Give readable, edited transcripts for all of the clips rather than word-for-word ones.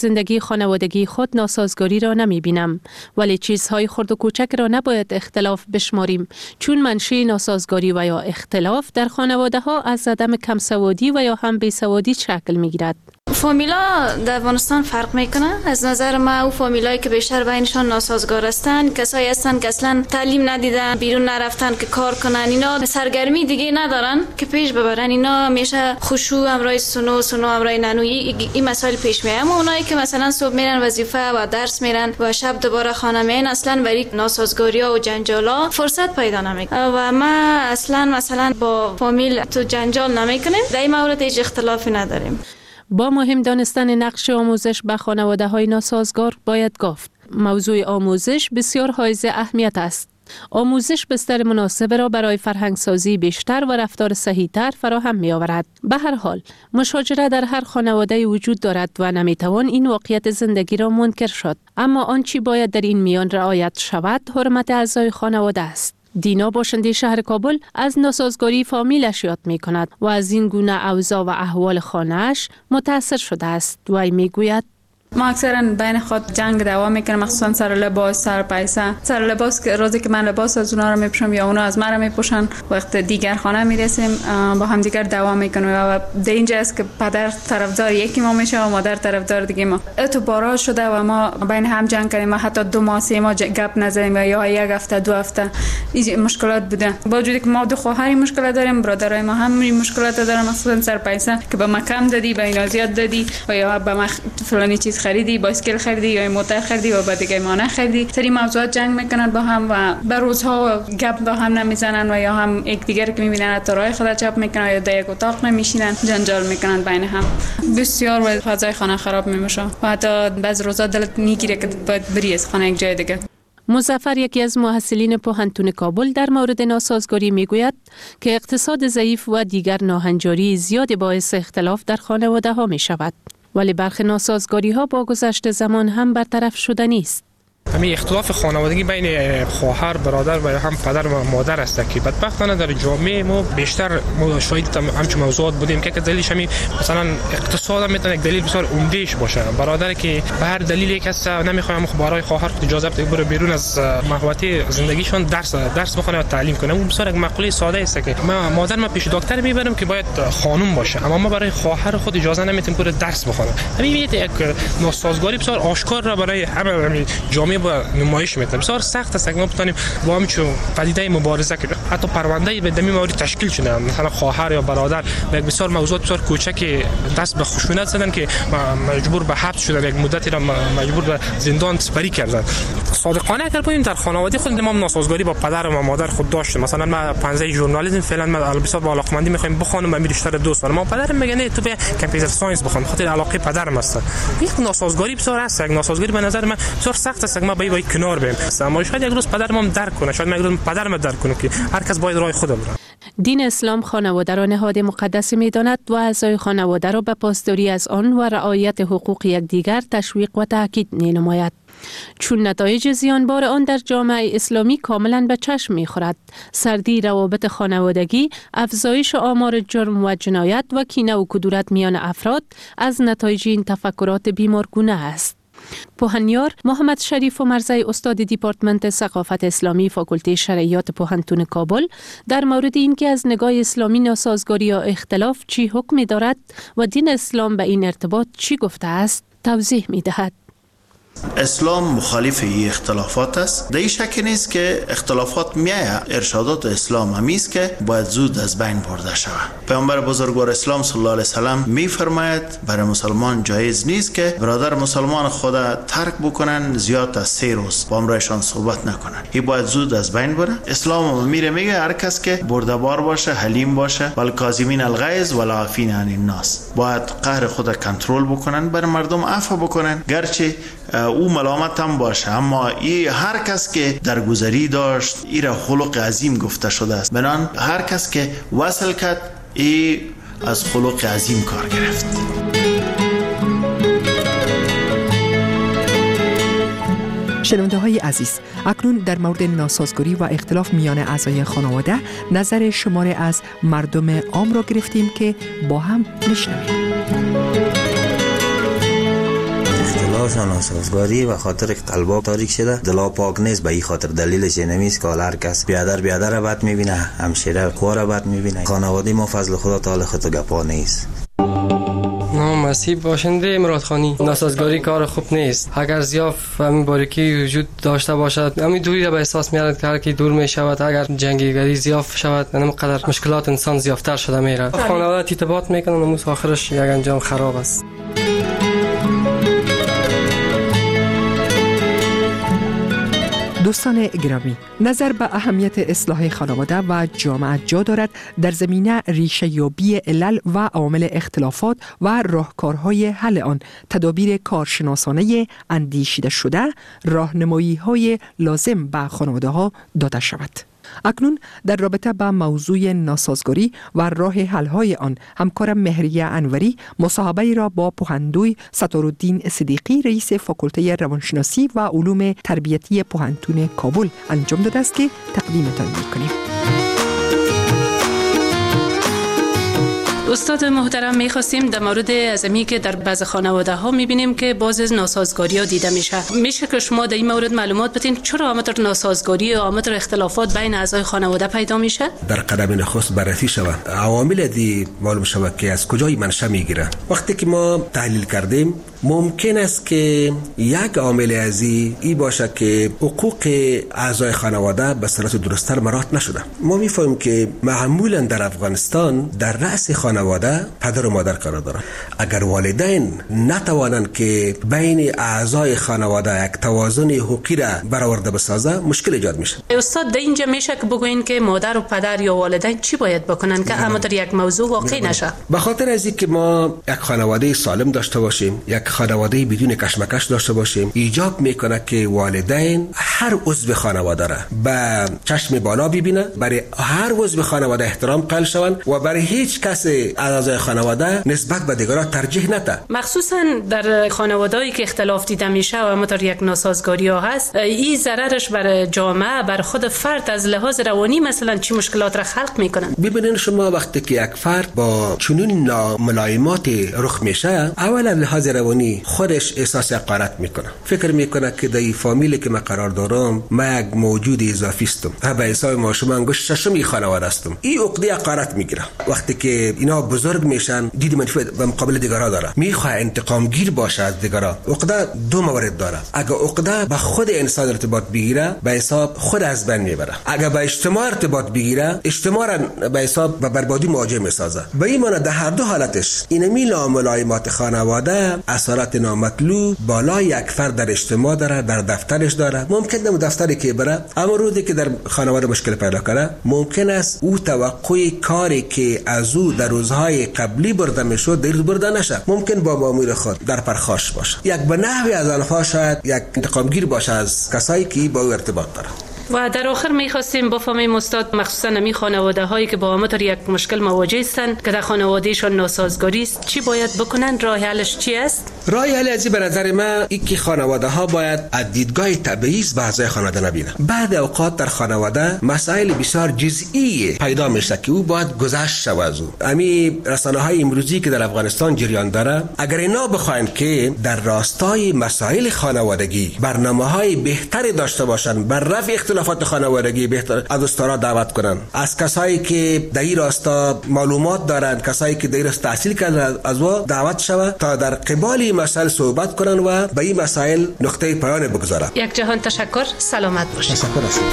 زندگی خانوادگی خود ناسازگاری را نمی بینم، ولی چیزهای خرد و کوچک را نباید اختلاف بشماریم، چون منشأ ناسازگاری و یا اختلاف در خانواده ها از عدم کمسوادی و یا هم بیسوادی شکل می گیرد. فامیلا در افغانستان فرق میکنه. از نظر ما او فامیلایی که بیشتر بینشان ناسازگار هستند، کسایی هستند که اصلا تعلیم ندیدن، بیرون نرفتن که کار کنن، اینا سرگرمی دیگه ندارن که پیش ببرن. اینا همیشه خشوع همراه سنو همراه ننوی این مسائل پیش میاد. اما اونایی که مثلا صبح میرن وظیفه و درس میرن و شب دوباره خانه میان، اصلا برای ناسازگاری‌ها و جنجالا فرصت پیدا نمیکنه. و ما اصلا مثلا با فامیل تو جنجال نمیکنیم. در این مورد هیچ اختلافی نداریم. با مهم دانستن نقش آموزش به خانواده‌های ناسازگار باید گفت موضوع آموزش بسیار حائز اهمیت است. آموزش بستر مناسب را برای فرهنگسازی بیشتر و رفتار صحیح‌تر فراهم می‌آورد. به هر حال مشاجره در هر خانواده وجود دارد و نمی‌توان این واقعیت زندگی را منکر شد. اما آنچه باید در این میان رعایت شود حرمت اعضای خانواده است. دینا باشنده شهر کابل از ناسازگاری فامیلش یاد می کند و از این گونه اوضاع و احوال خانه‌اش متأثر شده است. وی می گوید ما اکثرا بین خود جنگ دوام میکنیم، مخصوصا سر لباس، سر پیسه. سر لباس که روزی که من لباس از اونا رو میپوشم یا اونا از من رو میپوشن، وقت دیگر خانه میرسیم با هم دیگر دوام میکنیم و در اینجا است که پدر طرفدار یکی ما میشه و مادر طرفدار دیگه ما. اعتبارات شده و ما بین هم جنگ کردیم، حتی 2 ماه 3 ماه گپ نزدیم یا 1 هفته 2 هفته. این مشکلات بوده. با وجودی که ما 2 خواهر مشکل داریم، برادرای ما هم مشکلات دارن، مخصوصا سر پیسه که به ما کم دادی، به اینا زیاد دادی و یا به ما فلانی چیز خریدی، بایسکل خریدی یا موتور خریدی و بعد دیگه ما نخریدی. سری موضوعات جنگ میکنن با هم و به روزها گپ با هم نمیزنن و یا هم یک دیگر که میبینن تا راه خود چپ میکنن یا در یک اتاق نمیشینن، جنجال میکنن بین هم. بسیار و فضای خانه خراب میشه و حتی بعض روزا دلت میگیره که باید بری از خانه یک جای دیگه. مظفر یکی از محصلین پوهنتون کابل در مورد ناسازگاری میگوید که اقتصاد ضعیف و دیگر ناهنجاری زیاد باعث اختلاف در خانواده ها می شود. ولی برخی ناسازگاری ها با گذشت زمان هم برطرف شده نیست. همین اختلاف خانوادگی بین خواهر، برادر و هم پدر و مادر است که بدبختانه در جامعه ما بیشتر شاهد همچون موضوعات بودیم که دلیلش همین مثلا اقتصاد هم میتونه یک دلیل بسیار عمدهش باشه. برادر که به هر دلیلی کس نمیخواد برای خواهر خود اجازه بده بره بیرون از محوطه زندگیشون درس بخونه و تعلیم کنه. اون بسیار یک مقوله ساده است که مادر ما پیش دکتر میبرم که باید خانم باشه، اما ما برای خواهر خود اجازه نمیتیم که درس بخونه. همین یک ناسازگاری بسیار آشکار را برای همه جامعه با نمایش میده. بسیار سخت است که ما بتونیم با همین پدیده مبارزه کنیم. حتی پرونده به دمی مورد تشکیل شده، مثلا خواهر یا برادر یک بسیار موضوعات بسیار کوچکی دست به خشونت زدن که مجبور به حبس شدن، یک مدتی را مجبور به زندان سپری کردن. صادقانه اگر بگیم در خانواده خود ما ناسازگاری با پدر و مادر خود داشتیم. مثلا ما 15 ژورنالیسم فعلا ما بسیار با علاقمندی میخوایم بخونم، من بیشتر دوست دارم. ما پدرم میگه تو به کامپیوتر ساینس بخون، خاطر علاقه پدرم است. یک ناسازگاری بسیار است. یک ناسازگاری به نظر من بسیار سخت است. ما باید کنار بریم. اما شاید یک روز پدرم هم درک کنه، شاید یک روز پدرم درک کنه که هر کس باید راه خود بره. دین اسلام خانواده را نهاد مقدس می‌داند و اعضای خانواده را به پاسداری از آن و رعایت حقوق یکدیگر تشویق و تاکید می‌نماید. چون نتایج زیانبار آن در جامعه اسلامی کاملا به چشم می‌خورد. سردی روابط خانوادگی، افزایش آمار جرم و جنایت و کینه و کدورت میان افراد از نتایج این تفکرات بیمارگونه است. پوهنیار محمد شریف و مرزی استاد دیپارتمنت ثقافت اسلامی فاکولته شرعیات پوهنتون کابل در مورد اینکه از نگاه اسلامی ناسازگاری یا اختلاف چی حکمی دارد و دین اسلام به این ارتباط چی گفته است توضیح می دهد. اسلام مخالف این اختلافات است. در این شک نیست که اختلافات میایه. ارشادات اسلام همی است که باید زود از بین برده شود. پیامبر بزرگوار اسلام صلی الله علیه و سلم میفرماید برای مسلمان جایز نیست که برادر مسلمان خود ترک بکنن زیاد از 3 روز با همراهشان صحبت نکنن. این باید زود از بین بره. اسلام میگه هر کس که بردبار باشه، حلیم باشه، والکاظمین الغیظ والعافین عن الناس، باید قهر خود کنترل بکنن، بر مردم عفو بکنن، گرچه او ملامت هم باشه، اما ای هر کس که درگذری داشت ای را خلق عظیم گفته شده است. بنان هر کس که وصل کرد ای از خلق عظیم کار گرفت. شنونده های عزیز، اکنون در مورد ناسازگاری و اختلاف میان اعضای خانواده نظر شماره از مردم عام را گرفتیم که با هم میشنویم. هاشان ناسازگاری و خاطر که قلبا تاریک شده، دلا پاک نیست. به این خاطر دلیلش نمیست که هر کس بیادر را بد میبینه، همشیره خو را بد میبینه. خانواده ما فضل خدا تعالی خود گپا نیست. نام مسیب باشنده مرادخانی. ناسازگاری کار خوب نیست. اگر ضیاف و همین باریکی وجود داشته باشد، همین دوری را به احساس میارد که هر کی دور میشود، اگر جنگیگری ضیاف شود، همینقدر مشکلات انسان ضیافتر شده میره. خانواده ارتباط میکنن و آخرش یک انجام خراب است. دوستان گرامی، نظر به اهمیت اصلاح خانواده و جامعه جا دارد در زمینه ریشه یابی علل و عوامل اختلافات و راهکارهای حل آن، تدابیر کارشناسانه اندیشیده شده، راهنمایی‌های لازم به خانواده‌ها داده شود. اکنون در رابطه با موضوع ناسازگاری و راه حل‌های آن، همکارم مهریه انوری مصاحبه‌ای را با پوهندوی ستارالدین صدیقی رئیس فاکولته روانشناسی و علوم تربیتی پوهنتون کابل انجام داده است که تقدیمتان می‌کنیم. استاد محترم، می‌خواستیم در مورد ازمی که در بعض خانواده ها می‌بینیم که باز ناسازگاری ها دیده میشه که شما در این مورد معلومات بدین چرا آمدر ناسازگاری و آمدر اختلافات بین اعضای خانواده پیدا میشه؟ در قدم نخست بررسی شود عوامل دی معلوم شود که از کجای منشأ میگیره. وقتی که ما تحلیل کردیم ممکن است که یک عامل از این باشد که حقوق اعضای خانواده به صورت درست‌تر مراعات نشده. ما می‌فهمیم که معمولاً در افغانستان در رأس خانواده پدر و مادر قرار دارند. اگر والدین نتوانند که بین اعضای خانواده یک توازن حقوقی را برآورده بسازه، مشکل ایجاد میشه. استاد در اینجا میشه که بگوین که مادر و پدر یا والدین چی باید بکنن که اما در یک موضوع واقع نشه؟ به خاطر از اینکه ما یک خانواده سالم داشته باشیم، یک خانواده بدون کشمکش داشته باشیم، ایجاب میکنه که والدین هر عضو خانواده را به چشم بالا ببینه، برای هر عضو خانواده احترام قائل شوند و برای هیچ کس اعضای خانواده نسبت به دیگران ترجیح نده. مخصوصا در خانواده‌ای که اختلاف دیده میشه و همونطور یک ناسازگاری ها هست، این ضررش بر جامعه، بر خود فرد از لحاظ روانی مثلا چی مشکلات را خلق میکنن؟ ببینید شما وقتی که یک فرد با چنین ناملایمات رخ میشه، اولا لحاظ روانی خودش احساس حقارت میکنه، فکر میکنه که در این فامیلی که من قرار دارم من یک موجود اضافی هستم، به حساب ما شما انگشت ششم خانواده هستم. این عقده حقارت میگیره. وقتی که اینا بزرگ میشن، دید منفی به مقابل دیگران داره، میخواد انتقام گیر باشه از دیگران. عقده دو مورد داره. اگه عقده به خود انسان ارتباط بگیره، به حساب خود از بین میبره. اگه به اجتماع ارتباط بگیره، اجتماع را به حساب به بربادی مواجه میسازه. به این معنی در هر دو حالتش اینمی ناملایمات خانواده اثرات نامطلوب بالای یک فرد در اجتماع داره، در دفترش داره. ممکن در دفتری که بره، اما روزی که در خانواده مشکل پیدا کنه، ممکن است او توقع کاری که از او در روزهای قبلی برده میشد در برده نشه. ممکن با مامور خود در پرخاش باشه. یک به نحوی از آنها شاید یک انتقامگیر باشه از کسایی که با او ارتباط داره. و در آخر می‌خواستیم بفهمیم استاد، مخصوصا همین خانواده هایی که با همونطور یک مشکل مواجه هستند که در خانوادهشون ناسازگاری است، چی باید بکنن؟ راه حلش چی است؟ راه حل از به نظر من این که خانواده ها باید از دیدگاه تبعیض به اعضای خانواده نبینن. بعد اوقات در خانواده مسائل بسیار جزئی پیدا میشه که او باید گذشت شود از او. همین رسانه‌های امروزی که در افغانستان جریان داره، اگر اینا بخواین که در راستای مسائل خانوادگی برنامه‌های بهتری داشته باشن بر رفع اختلافات خانوادگی، بهتر از دوستان دعوت کنن، از کسایی که در این راستا معلومات دارن، کسایی که در این راستا تحصیل کردن از او دعوت شود تا در قبال مسائل صحبت کنن و به این مسائل نقطه پایان بگذارن. یک جهان تشکر، سلامت باشید. تشکر است.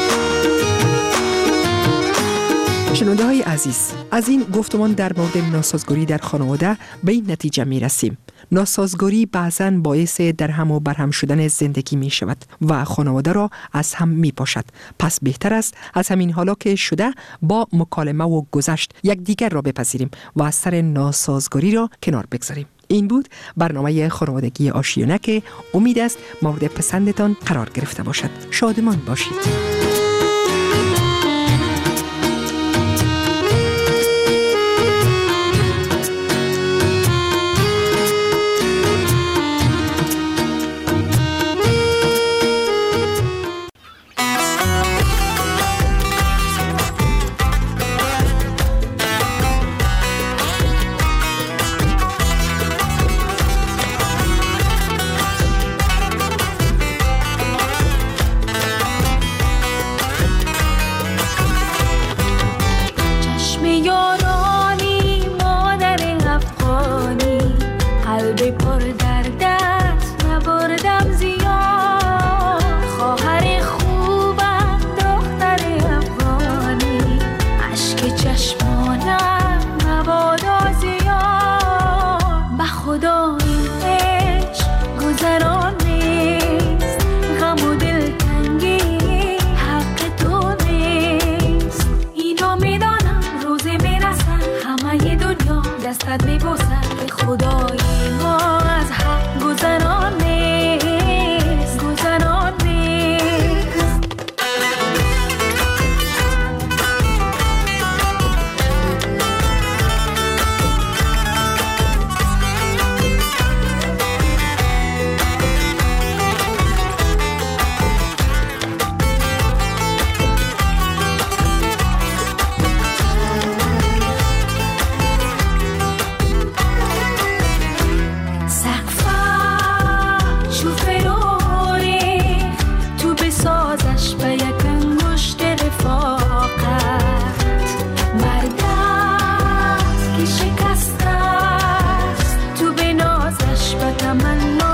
شنونده های عزیز، از این گفتمان در مورد ناسازگاری در خانواده به این نتیجه می رسیم. ناسازگاری بعضاً باعث در هم و برهم شدن زندگی می شود و خانواده را از هم می پاشد. پس بهتر است از همین حالا که شده با مکالمه و گذشت یک دیگر را بپذیریم و از سر ناسازگاری را کنار بگذاریم. این بود برنامه خانوادگی آشیانه که امید است مورد پسندتان قرار گرفته باشد. شادمان باشید. من